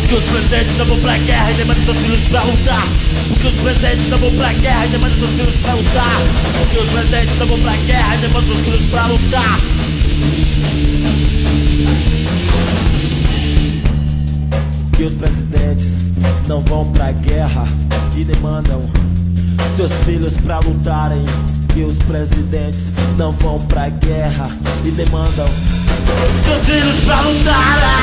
Porque os presidentes não vão pra guerra e nem mandam seus filhos pra lutar. Porque os presidentes não vão pra guerra e nem mandam seus filhos pra lutar. Porque os presidentes não vão pra guerra e nem mandam seus filhos pra lutar. Que os presidentes não vão pra guerra e nem mandam seus filhos pra lutarem. Que os presidentes não vão pra guerra e nem mandam seus filhos pra lutarem.